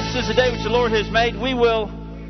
This is the day which the Lord has made. We will.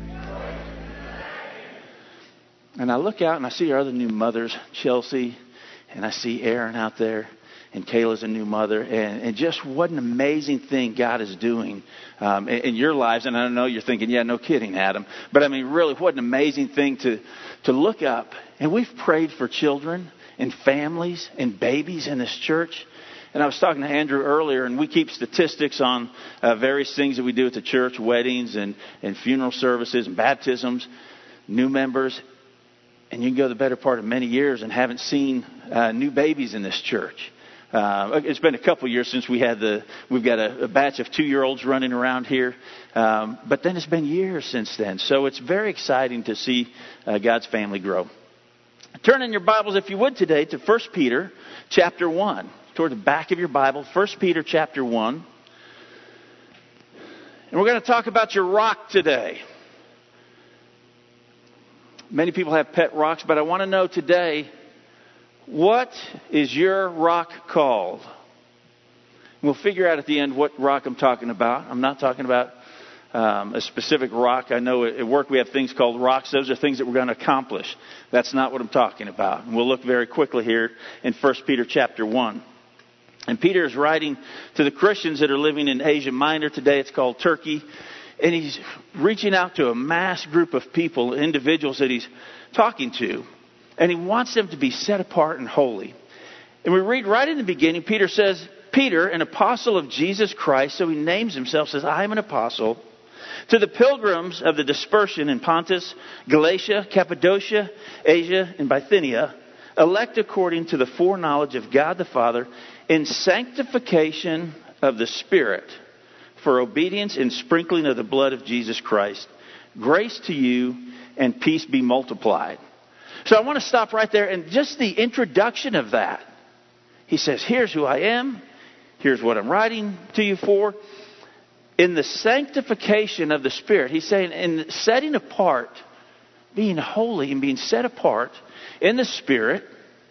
And I look out and I see our other new mothers, Chelsea, and I see Erin out there, and Kayla's a new mother. And just what an amazing thing God is doing in your lives. And I know you're thinking, yeah, no kidding, Adam. But I mean, really, what an amazing thing to look up. And we've prayed for children and families and babies in this church. And I was talking to Andrew earlier, and we keep statistics on various things that we do at the church, weddings and funeral services and baptisms, new members. And you can go the better part of many years and haven't seen new babies in this church. It's been a couple years since we've got a batch of 2-year-olds running around here. But then it's been years since then. So it's very exciting to see God's family grow. Turn in your Bibles, if you would, today to 1 Peter chapter 1. Toward the back of your Bible, 1 Peter chapter 1. And we're going to talk about your rock today. Many people have pet rocks, but I want to know today, what is your rock called? We'll figure out at the end what rock I'm talking about. I'm not talking about a specific rock. I know at work we have things called rocks. Those are things that we're going to accomplish. That's not what I'm talking about. And we'll look very quickly here in 1 Peter chapter 1. And Peter is writing to the Christians that are living in Asia Minor. Today it's called Turkey. And he's reaching out to a mass group of people, individuals that he's talking to. And he wants them to be set apart and holy. And we read right in the beginning, Peter says, Peter, an apostle of Jesus Christ, so he names himself, says, I am an apostle, to the pilgrims of the dispersion in Pontus, Galatia, Cappadocia, Asia, and Bithynia, elect according to the foreknowledge of God the Father, in sanctification of the Spirit, for obedience and sprinkling of the blood of Jesus Christ. Grace to you and peace be multiplied. So I want to stop right there, and just the introduction of that. He says, here's who I am. Here's what I'm writing to you for. In the sanctification of the Spirit. He's saying in setting apart, being holy and being set apart in the Spirit.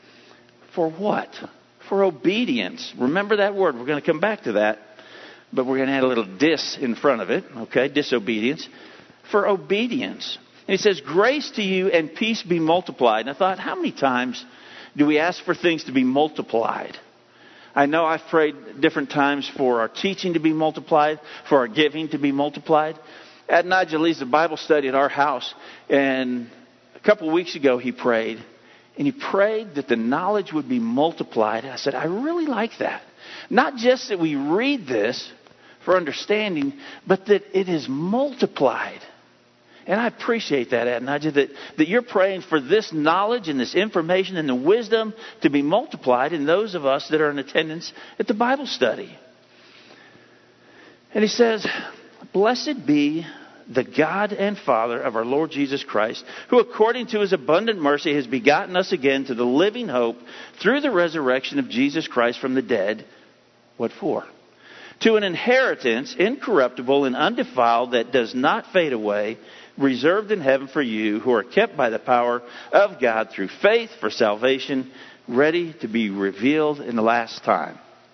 For what? For obedience. Remember that word. We're going to come back to that. But we're going to add a little dis in front of it. Okay, disobedience. For obedience. And he says, grace to you and peace be multiplied. And I thought, how many times do we ask for things to be multiplied? I know I've prayed different times for our teaching to be multiplied, for our giving to be multiplied. At Nigel leads the Bible study at our house. And a couple of weeks ago he prayed. And he prayed that the knowledge would be multiplied. And I said, I really like that. Not just that we read this for understanding, but that it is multiplied. And I appreciate that, Adonijah, that you're praying for this knowledge and this information and the wisdom to be multiplied in those of us that are in attendance at the Bible study. And he says, blessed be the God and Father of our Lord Jesus Christ, who according to his abundant mercy has begotten us again to the living hope through the resurrection of Jesus Christ from the dead. What for? To an inheritance incorruptible and undefiled that does not fade away, reserved in heaven for you who are kept by the power of God through faith for salvation, ready to be revealed in the last time.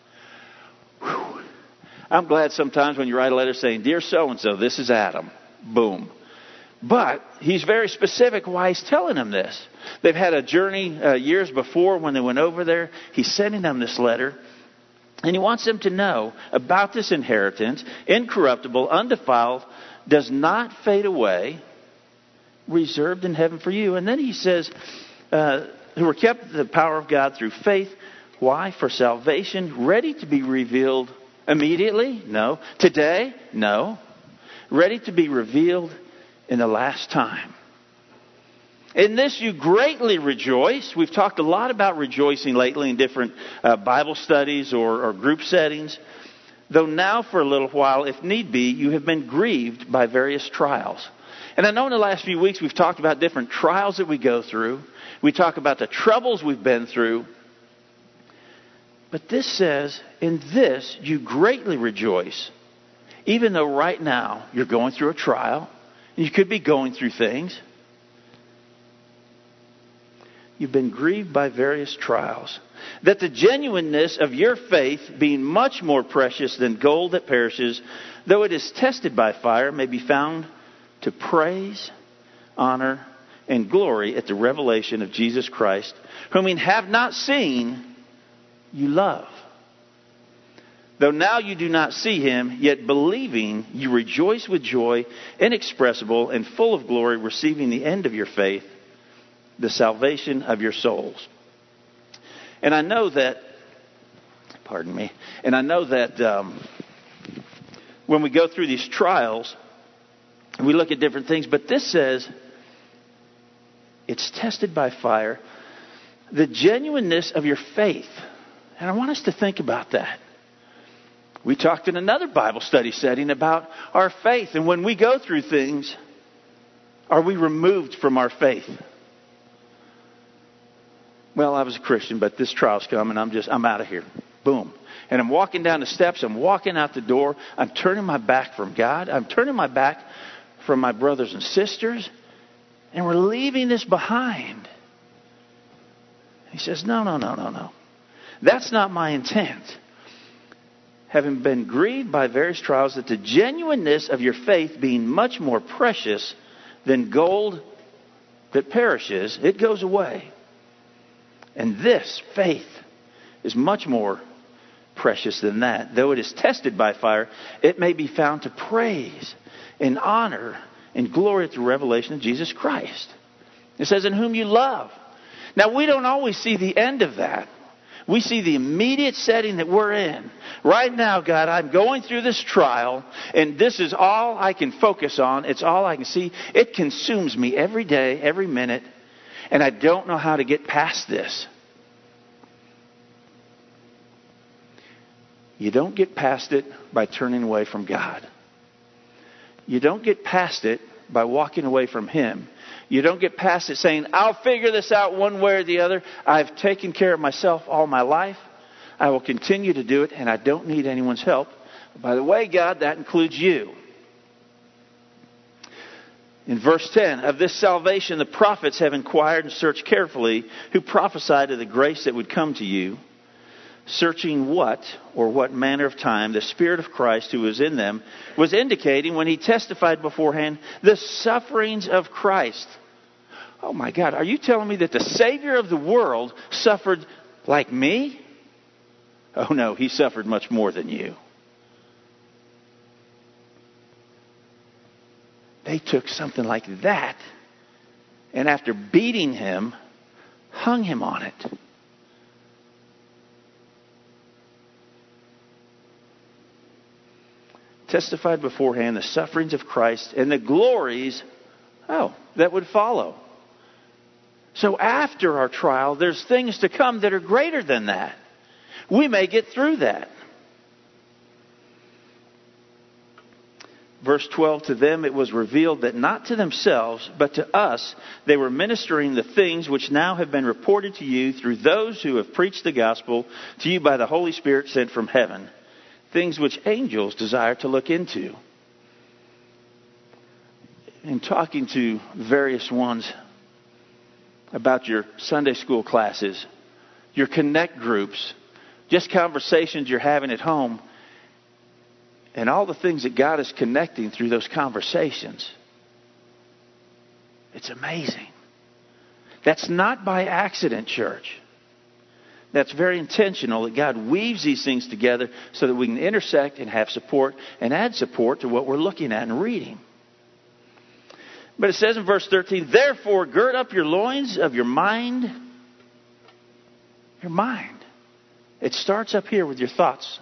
Whew. I'm glad sometimes when you write a letter saying, Dear so-and-so, this is Adam. Boom. But he's very specific why he's telling them this. They've had a journey years before when they went over there. He's sending them this letter. And he wants them to know about this inheritance, incorruptible, undefiled, does not fade away, reserved in heaven for you. And then he says, who are kept the power of God through faith. Why? For salvation, ready to be revealed immediately? No. Today? No. Ready to be revealed in the last time. In this you greatly rejoice. We've talked a lot about rejoicing lately in different Bible studies or group settings. Though now for a little while, if need be, you have been grieved by various trials. And I know in the last few weeks we've talked about different trials that we go through. We talk about the troubles we've been through. But this says, in this you greatly rejoice. Even though right now you're going through a trial. And you could be going through things. you've been grieved by various trials, that the genuineness of your faith, being much more precious than gold that perishes, though it is tested by fire, may be found to praise, honor, and glory at the revelation of Jesus Christ, whom ye have not seen, you love. Though now you do not see him, yet believing, you rejoice with joy inexpressible and full of glory, receiving the end of your faith, the salvation of your souls. And I know that, when we go through these trials, we look at different things, but this says it's tested by fire, the genuineness of your faith. And I want us to think about that. We talked in another Bible study setting about our faith. And when we go through things, are we removed from our faith? Well, I was a Christian, but this trial's come and I'm out of here. Boom. And I'm walking down the steps. I'm walking out the door. I'm turning my back from God. I'm turning my back from my brothers and sisters. And we're leaving this behind. He says, no. That's not my intent. Having been grieved by various trials, that the genuineness of your faith, being much more precious than gold that perishes, it goes away. And this faith is much more precious than that. Though it is tested by fire, it may be found to praise and honor and glory at the revelation of Jesus Christ. It says, in whom you love. Now, we don't always see the end of that. We see the immediate setting that we're in. Right now, God, I'm going through this trial, and this is all I can focus on. It's all I can see. It consumes me every day, every minute, and I don't know how to get past this. You don't get past it by turning away from God. You don't get past it by walking away from Him. You don't get past it saying, I'll figure this out one way or the other. I've taken care of myself all my life. I will continue to do it, and I don't need anyone's help. By the way, God, that includes you. In verse 10, of this salvation the prophets have inquired and searched carefully, who prophesied of the grace that would come to you, searching what manner of time the Spirit of Christ who was in them was indicating when He testified beforehand the sufferings of Christ. Oh my God, are you telling me that the Savior of the world suffered like me? Oh no, He suffered much more than you. They took something like that, and after beating Him, hung Him on it. Testified beforehand the sufferings of Christ and the glories, that would follow. So after our trial, there's things to come that are greater than that. We may get through that. Verse 12, to them it was revealed that not to themselves, but to us, they were ministering the things which now have been reported to you through those who have preached the gospel to you by the Holy Spirit sent from heaven. Things which angels desire to look into. In talking to various ones about your Sunday school classes, your connect groups, just conversations you're having at home, and all the things that God is connecting through those conversations. It's amazing. That's not by accident, church. That's very intentional that God weaves these things together so that we can intersect and have support and add support to what we're looking at and reading. But it says in verse 13, therefore gird up your loins of your mind. Your mind. It starts up here with your thoughts.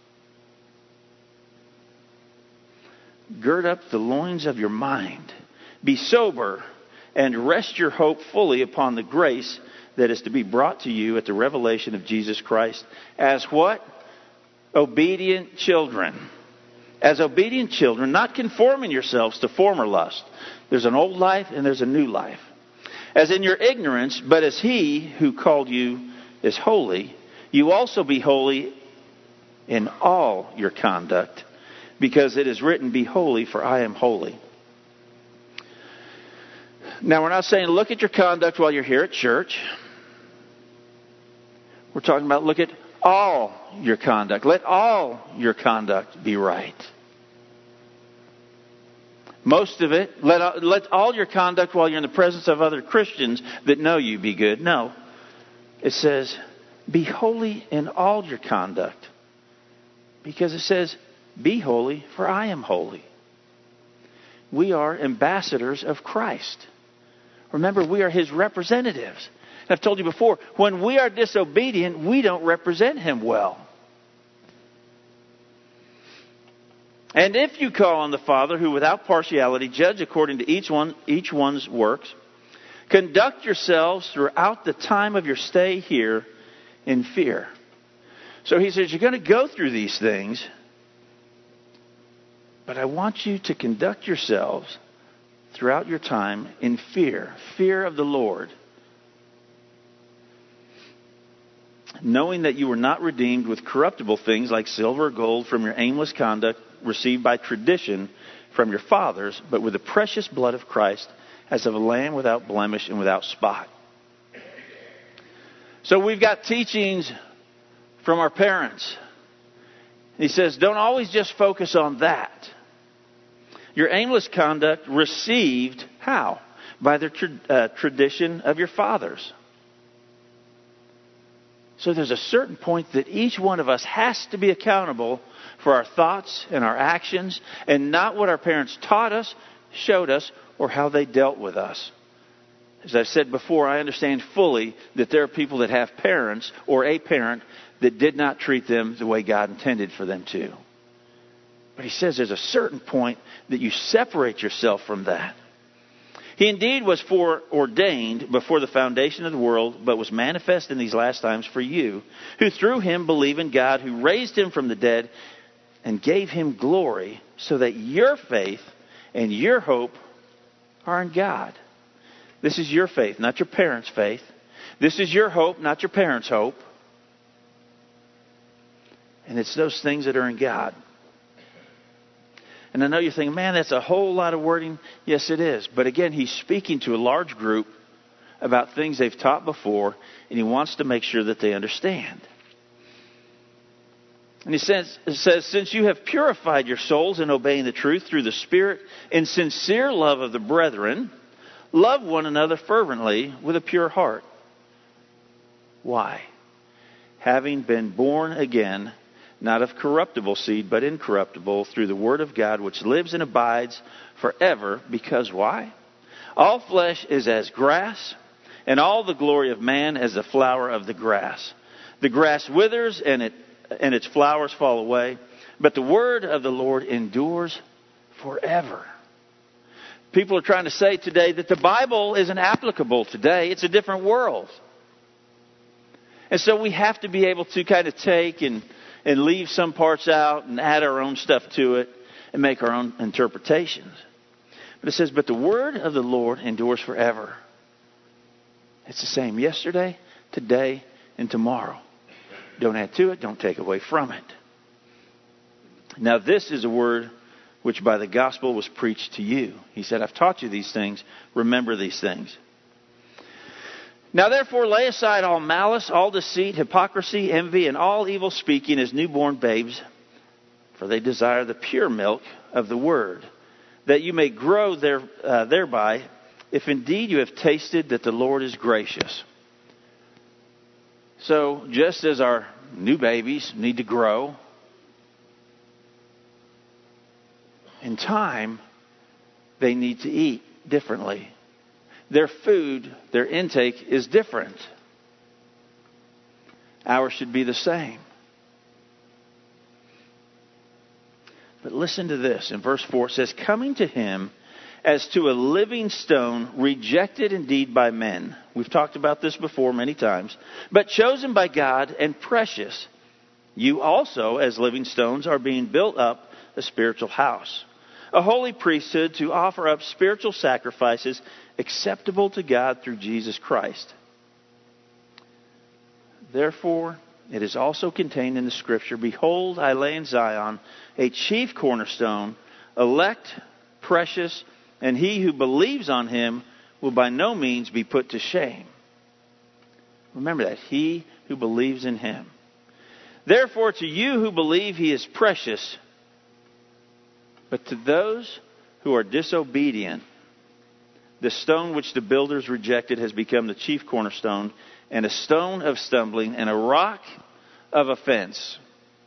Gird up the loins of your mind. Be sober and rest your hope fully upon the grace that is to be brought to you at the revelation of Jesus Christ as what? Obedient children. As obedient children, not conforming yourselves to former lust. There's an old life and there's a new life. As in your ignorance, but as He who called you is holy, you also be holy in all your conduct, because it is written, be holy, for I am holy. Now, we're not saying look at your conduct while you're here at church. We're talking about look at all your conduct. Let all your conduct be right. Most of it, let all your conduct while you're in the presence of other Christians that know you be good. No. It says, be holy in all your conduct. Because it says, be holy, for I am holy. We are ambassadors of Christ. Remember, we are His representatives. And I've told you before, when we are disobedient, we don't represent Him well. And if you call on the Father, who without partiality judge according to each one's works, conduct yourselves throughout the time of your stay here in fear. So he says, you're going to go through these things, but I want you to conduct yourselves throughout your time in fear of the Lord, knowing that you were not redeemed with corruptible things like silver or gold from your aimless conduct received by tradition from your fathers, but with the precious blood of Christ, as of a lamb without blemish and without spot. So we've got teachings from our parents. He says, don't always just focus on that. Your aimless conduct received how? By the tradition of your fathers. So there's a certain point that each one of us has to be accountable for our thoughts and our actions, and not what our parents taught us, showed us, or how they dealt with us. As I've said before, I understand fully that there are people that have parents or a parent that did not treat them the way God intended for them to. But he says there's a certain point that you separate yourself from that. He indeed was foreordained before the foundation of the world, but was manifest in these last times for you, who through Him believe in God, who raised Him from the dead and gave Him glory, so that your faith and your hope are in God. This is your faith, not your parents' faith. This is your hope, not your parents' hope. And it's those things that are in God. And I know you're thinking, man, that's a whole lot of wording. Yes, it is. But again, he's speaking to a large group about things they've taught before, and he wants to make sure that they understand. And it says, since you have purified your souls in obeying the truth through the Spirit in sincere love of the brethren, love one another fervently with a pure heart. Why? Having been born again, not of corruptible seed, but incorruptible, through the word of God, which lives and abides forever. Because why? All flesh is as grass, and all the glory of man as the flower of the grass. The grass withers, and its flowers fall away, but the word of the Lord endures forever. People are trying to say today that the Bible isn't applicable today. It's a different world. And so we have to be able to kind of take and leave some parts out and add our own stuff to it and make our own interpretations. But it says, but the word of the Lord endures forever. It's the same yesterday, today, and tomorrow. Don't add to it, don't take away from it. Now this is a word which by the gospel was preached to you. He said, I've taught you these things. Remember these things. Now therefore lay aside all malice, all deceit, hypocrisy, envy, and all evil speaking as newborn babes, for they desire the pure milk of the word, that you may grow thereby, if indeed you have tasted that the Lord is gracious. So just as our new babies need to grow, in time they need to eat differently. Their food, their intake is different. Ours should be the same. But listen to this. In verse 4 it says, coming to him as to a living stone, rejected indeed by men. We've talked about this before many times. But chosen by God and precious. You also, as living stones, are being built up a spiritual house, a holy priesthood, to offer up spiritual sacrifices acceptable to God through Jesus Christ. Therefore, it is also contained in the Scripture, behold, I lay in Zion a chief cornerstone, elect, precious, and he who believes on him will by no means be put to shame. Remember that. He who believes in him. Therefore, to you who believe, he is precious. But to those who are disobedient, the stone which the builders rejected has become the chief cornerstone, and a stone of stumbling, and a rock of offense.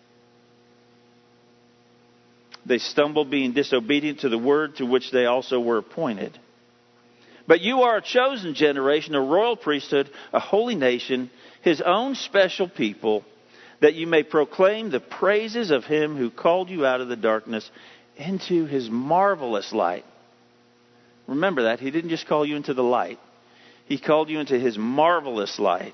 They stumble, being disobedient to the word to which they also were appointed. But you are a chosen generation, a royal priesthood, a holy nation, his own special people, that you may proclaim the praises of him who called you out of the darkness into his marvelous light. Remember that. He didn't just call you into the light. He called you into his marvelous light.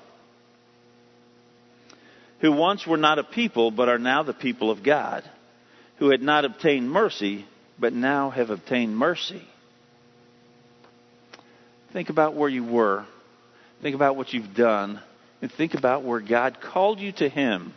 Who once were not a people, but are now the people of God. Who had not obtained mercy, but now have obtained mercy. Think about where you were. Think about what you've done. And think about where God called you to him.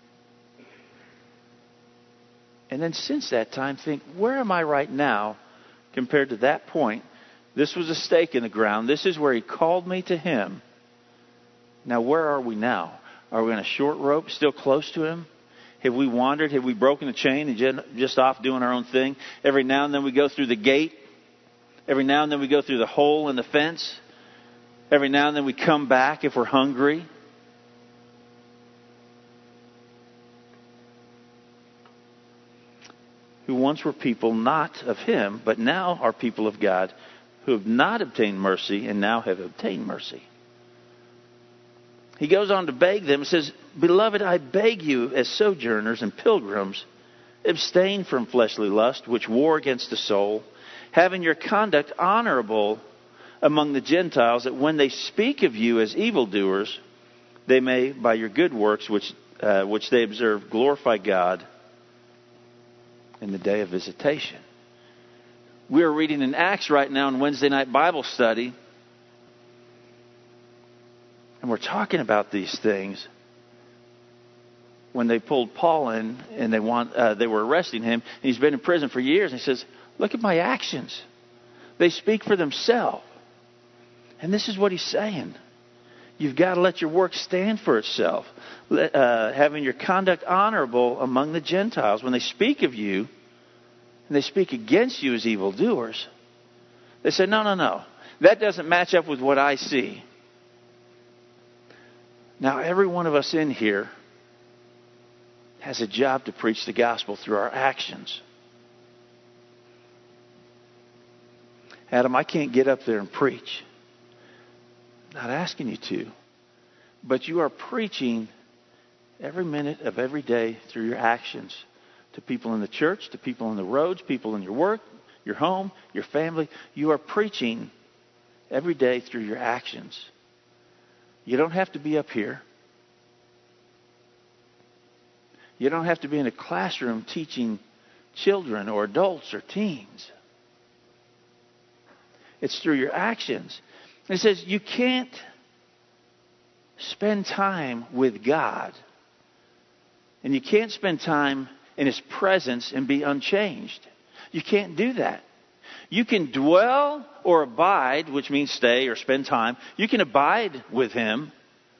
And then since that time, think, where am I right now compared to that point? This was a stake in the ground. This is where he called me to him. Now, where are we now? Are we on a short rope, still close to him? Have we wandered? Have we broken the chain and just off doing our own thing? Every now and then we go through the gate. Every now and then we go through the hole in the fence. Every now and then we come back if we're hungry. Who once were people not of him, but now are people of God, who have not obtained mercy and now have obtained mercy. He goes on to beg them and says, Beloved, I beg you as sojourners and pilgrims, abstain from fleshly lust, which war against the soul, having your conduct honorable among the Gentiles, that when they speak of you as evildoers, they may, by your good works, which they observe, glorify God in the day of visitation. We are reading in Acts right now in Wednesday night Bible study. And we're talking about these things. When they pulled Paul in and they were arresting him, and he's been in prison for years, and he says, look at my actions. They speak for themselves. And this is what he's saying. You've got to let your work stand for itself. Having your conduct honorable among the Gentiles. When they speak of you, and they speak against you as evildoers, they say, no. That doesn't match up with what I see. Now, every one of us in here has a job to preach the gospel through our actions. Adam, I can't get up there and preach. I'm not asking you to. But you are preaching every minute of every day through your actions to people in the church, to people on the roads, people in your work, your home, your family. You are preaching every day through your actions. You don't have to be up here. You don't have to be in a classroom teaching children or adults or teens. It's through your actions. And it says you can't spend time with God. And you can't spend time in his presence and be unchanged. You can't do that. You can dwell or abide, which means stay or spend time. You can abide with him.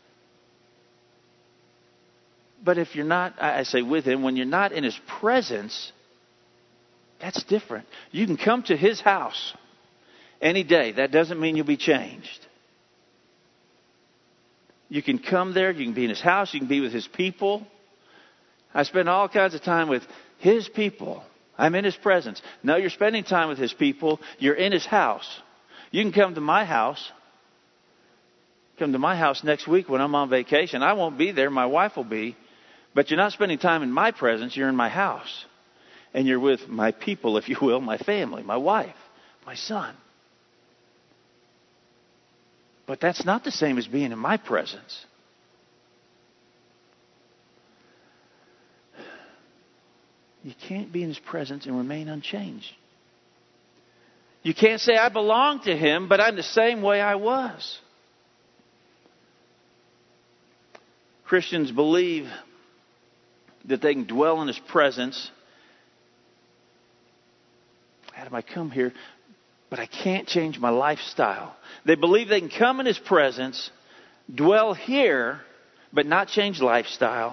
But if you're not, I say with him, when you're not in his presence, that's different. You can come to his house any day. That doesn't mean you'll be changed. You can come there. You can be in his house. You can be with his people. I spend all kinds of time with his people. I'm in his presence. No, you're spending time with his people. You're in his house. You can come to my house. Come to my house next week when I'm on vacation. I won't be there. My wife will be. But you're not spending time in my presence. You're in my house. And you're with my people, if you will, my family, my wife, my son. But that's not the same as being in my presence. You can't be in his presence and remain unchanged. You can't say, I belong to him, but I'm the same way I was. Christians believe that they can dwell in his presence. Adam, I come here, but I can't change my lifestyle. They believe they can come in his presence, dwell here, but not change lifestyle,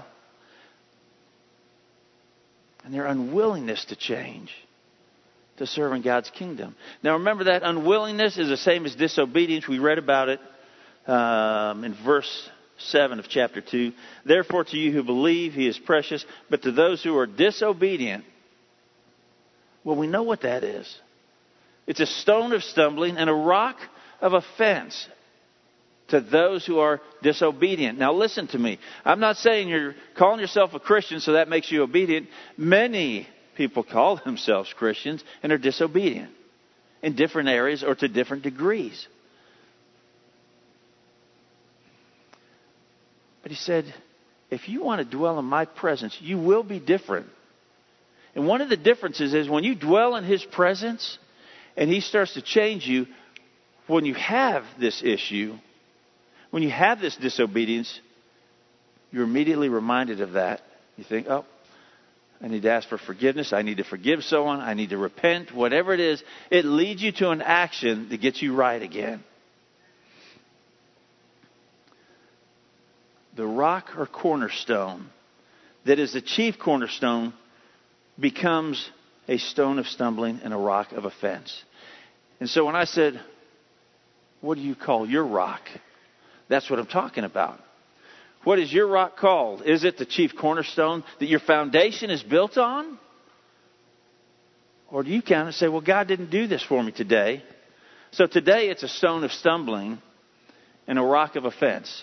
and their unwillingness to change, to serve in God's kingdom. Now remember, that unwillingness is the same as disobedience. We read about it in verse 7 of chapter 2. Therefore to you who believe, he is precious, but to those who are disobedient, well, we know what that is. It's a stone of stumbling and a rock of offense to those who are disobedient. Now listen to me. I'm not saying you're calling yourself a Christian so that makes you obedient. Many people call themselves Christians and are disobedient in different areas or to different degrees. But he said, if you want to dwell in my presence, you will be different. And one of the differences is when you dwell in his presence and he starts to change you, when you have this issue, when you have this disobedience, you're immediately reminded of that. You think, oh, I need to ask for forgiveness. I need to forgive someone. I need to repent. Whatever it is, it leads you to an action that gets you right again. The rock or cornerstone that is the chief cornerstone becomes a stone of stumbling and a rock of offense. And so when I said, what do you call your rock? That's what I'm talking about. What is your rock called? Is it the chief cornerstone that your foundation is built on? Or do you kind of say, well, God didn't do this for me today. So today it's a stone of stumbling and a rock of offense.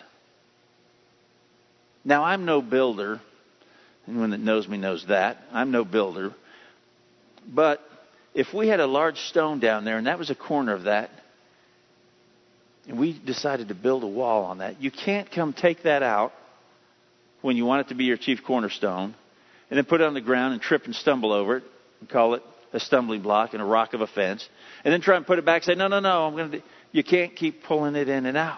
Now, I'm no builder. Anyone that knows me knows that. I'm no builder. But if we had a large stone down there and that was a corner of that, and we decided to build a wall on that, you can't come take that out when you want it to be your chief cornerstone and then put it on the ground and trip and stumble over it and call it a stumbling block and a rock of offense, and then try and put it back and say, no, you can't keep pulling it in and out.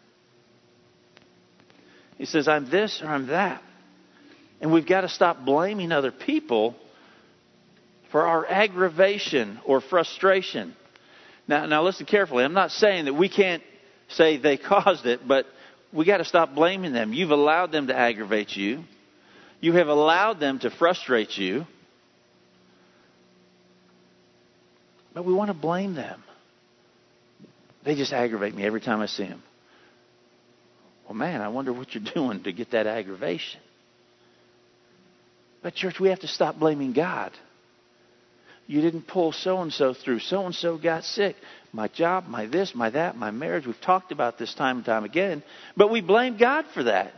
He says, I'm this or I'm that. And we've got to stop blaming other people for our aggravation or frustration. Now listen carefully. I'm not saying that we can't say they caused it, but we got to stop blaming them. You've allowed them to aggravate you. You have allowed them to frustrate you. But we want to blame them. They just aggravate me every time I see them. Well, man, I wonder what you're doing to get that aggravation. But church, we have to stop blaming God. You didn't pull so-and-so through. So-and-so got sick. My job, my this, my that, my marriage. We've talked about this time and time again. But we blame God for that.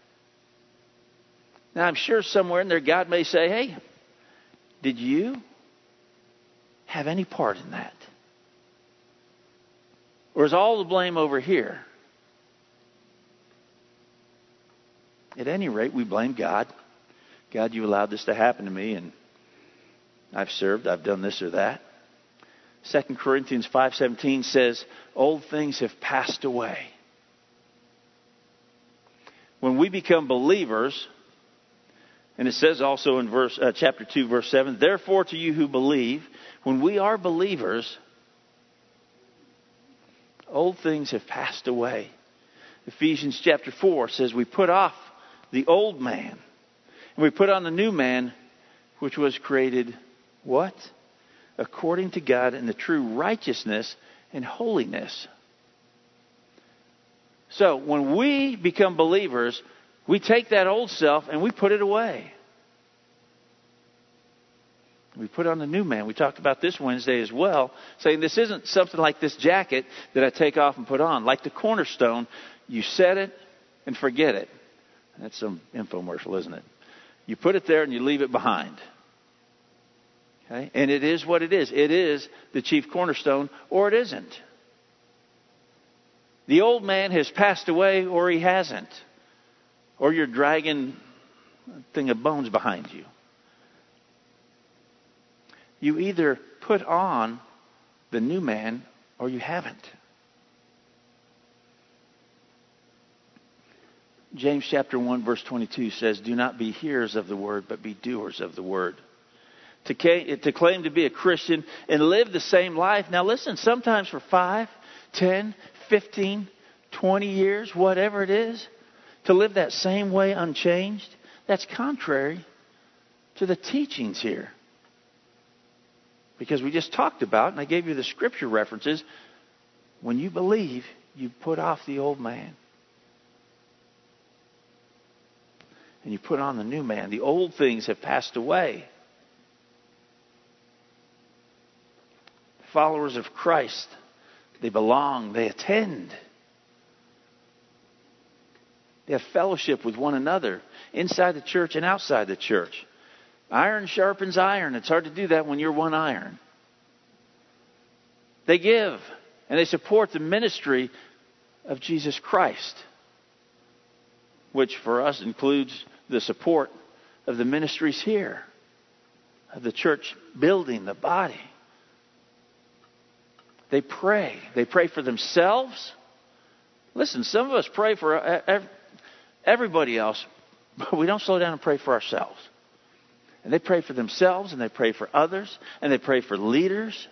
Now, I'm sure somewhere in there God may say, hey, did you have any part in that? Or is all the blame over here? At any rate, we blame God. God, you allowed this to happen to me, and I've served, I've done this or that. 2 Corinthians 5:17 says, old things have passed away. When we become believers, and it says also in chapter 2, verse 7, therefore to you who believe, when we are believers, old things have passed away. Ephesians chapter 4 says we put off the old man, and we put on the new man, which was created, what? According to God in the true righteousness and holiness. So when we become believers, we take that old self and we put it away. We put on the new man. We talked about this Wednesday as well, saying this isn't something like this jacket that I take off and put on. Like the cornerstone, you set it and forget it. That's some infomercial, isn't it? You put it there and you leave it behind. Okay? And it is what it is. It is the chief cornerstone, or it isn't. The old man has passed away, or he hasn't. Or you're dragging a thing of bones behind you. You either put on the new man or you haven't. James chapter 1 verse 22 says, do not be hearers of the word, but be doers of the word. To claim to be a Christian and live the same life. Now listen, sometimes for 5, 10, 15, 20 years, whatever it is, to live that same way unchanged, that's contrary to the teachings here. Because we just talked about, and I gave you the scripture references, when you believe, you put off the old man. And you put on the new man. The old things have passed away. Followers of Christ, they belong, they attend. They have fellowship with one another inside the church and outside the church. Iron sharpens iron. It's hard to do that when you're one iron. They give and they support the ministry of Jesus Christ, which for us includes the support of the ministries here, of the church building, the body. They pray. They pray for themselves. Listen, some of us pray for everybody else, but we don't slow down and pray for ourselves. And they pray for themselves, and they pray for others, and they pray for leaders.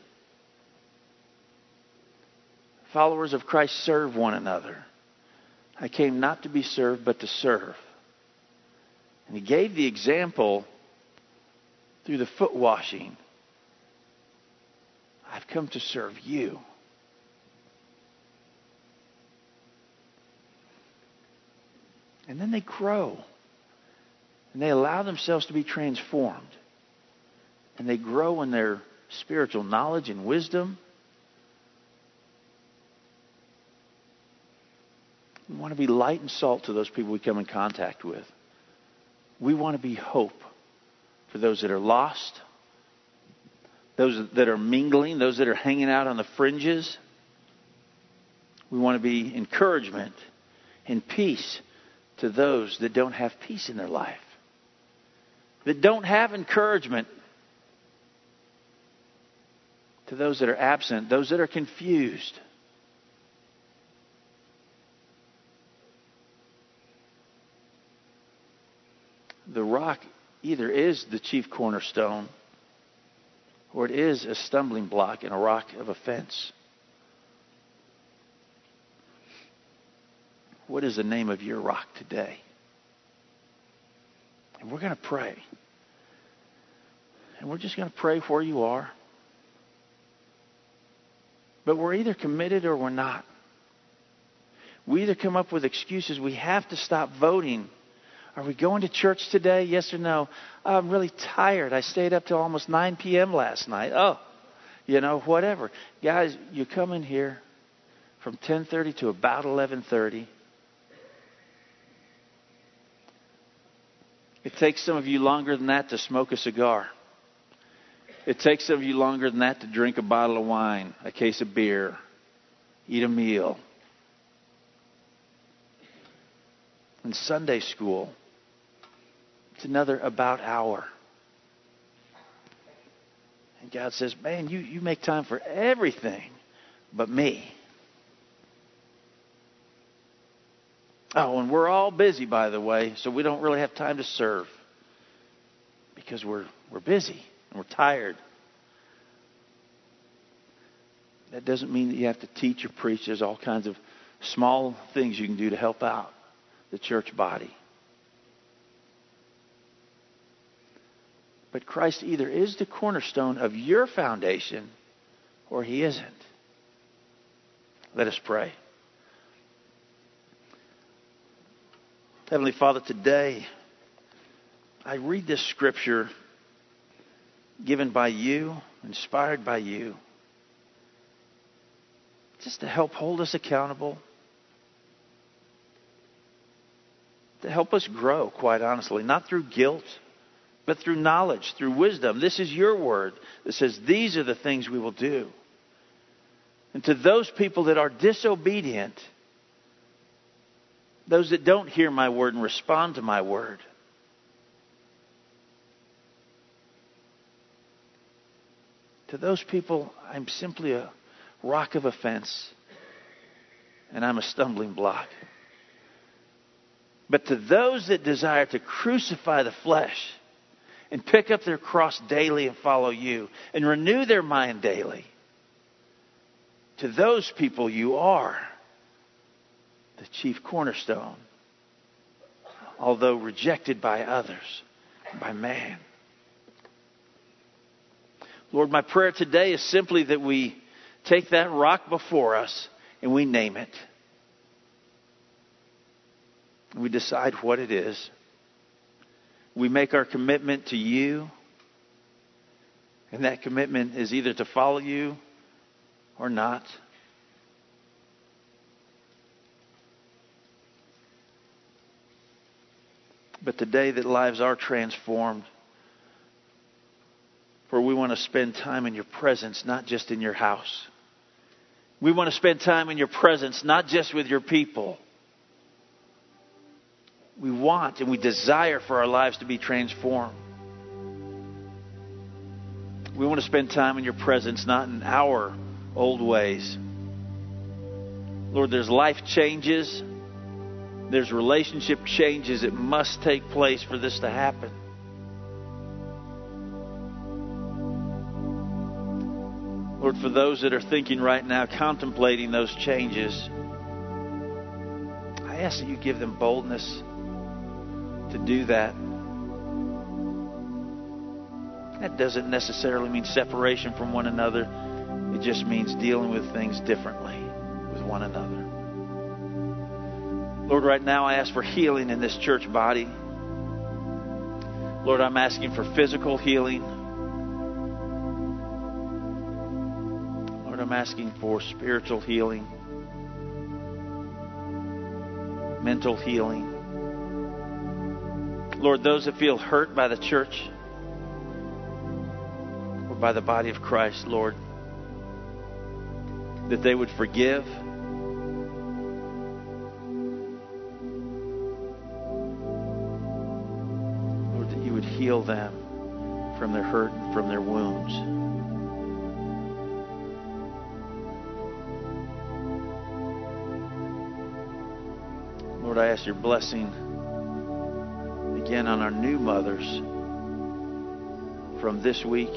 Followers of Christ serve one another. I came not to be served, but to serve. And he gave the example through the foot washing. I've come to serve you. And then they grow. And they allow themselves to be transformed. And they grow in their spiritual knowledge and wisdom. We want to be light and salt to those people we come in contact with. We want to be hope for those that are lost, those that are mingling, those that are hanging out on the fringes. We want to be encouragement and peace to those that don't have peace in their life, that don't have encouragement, to those that are absent, those that are confused. The rock either is the chief cornerstone, or it is a stumbling block and a rock of offense. What is the name of your rock today? And we're going to pray. And we're just going to pray where you are. But we're either committed or we're not. We either come up with excuses. We have to stop voting. Are we going to church today? Yes or no? Oh, I'm really tired. I stayed up till almost 9 p.m. last night. Oh, whatever. Guys, you come in here from 10:30 to about 11:30. It takes some of you longer than that to smoke a cigar. It takes some of you longer than that to drink a bottle of wine, a case of beer, eat a meal. In Sunday school, it's another about hour. And God says, man, you make time for everything but me. Oh, and we're all busy, by the way, so we don't really have time to serve. Because we're busy and we're tired. That doesn't mean that you have to teach or preach. There's all kinds of small things you can do to help out the church body. But Christ either is the cornerstone of your foundation or he isn't. Let us pray. Heavenly Father, today I read this scripture given by you, inspired by you, just to help hold us accountable, to help us grow, quite honestly, not through guilt, but through knowledge, through wisdom. This is your word that says these are the things we will do. And to those people that are disobedient, those that don't hear my word and respond to my word, to those people, I'm simply a rock of offense and I'm a stumbling block. But to those that desire to crucify the flesh and pick up their cross daily and follow you and renew their mind daily, to those people you are the chief cornerstone, although rejected by others, by man. Lord, my prayer today is simply that we take that rock before us and we name it. We decide what it is. We make our commitment to you. And that commitment is either to follow you or not. But the day that lives are transformed, for we want to spend time in your presence, not just in your house. We want to spend time in your presence, not just with your people. We want and we desire for our lives to be transformed. We want to spend time in your presence, not in our old ways. Lord, there's life changes. There's relationship changes that must take place for this to happen. Lord, for those that are thinking right now, contemplating those changes, I ask that you give them boldness to do that. That doesn't necessarily mean separation from one another. It just means dealing with things differently with one another. Lord, right now I ask for healing in this church body. Lord, I'm asking for physical healing. Lord, I'm asking for spiritual healing, mental healing. Lord, those that feel hurt by the church or by the body of Christ, Lord, that they would forgive. Lord, that you would heal them from their hurt and from their wounds. Lord, I ask your blessing again on our new mothers from this week,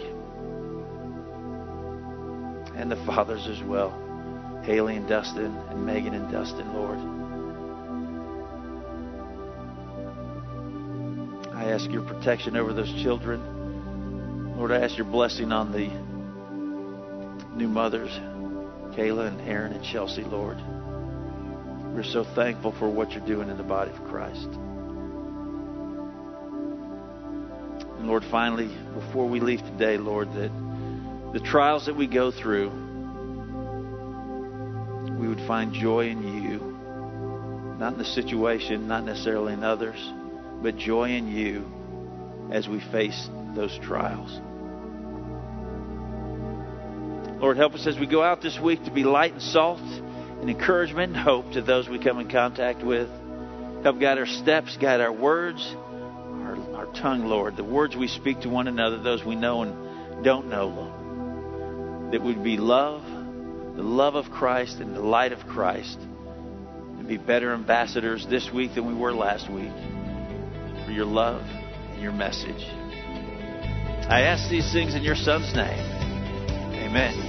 and the fathers as well, Haley and Dustin and Megan and Dustin, Lord. I ask your protection over those children. Lord, I ask your blessing on the new mothers, Kayla and Aaron and Chelsea, Lord. We're so thankful for what you're doing in the body of Christ. And Lord, finally, before we leave today, Lord, that the trials that we go through, we would find joy in you. Not in the situation, not necessarily in others, but joy in you as we face those trials. Lord, help us as we go out this week to be light and salt and encouragement and hope to those we come in contact with. Help guide our steps, guide our words, our tongue, Lord. The words we speak to one another, those we know and don't know, Lord. That would be love, the love of Christ and the light of Christ. And be better ambassadors this week than we were last week for your love and your message. I ask these things in your Son's name. Amen.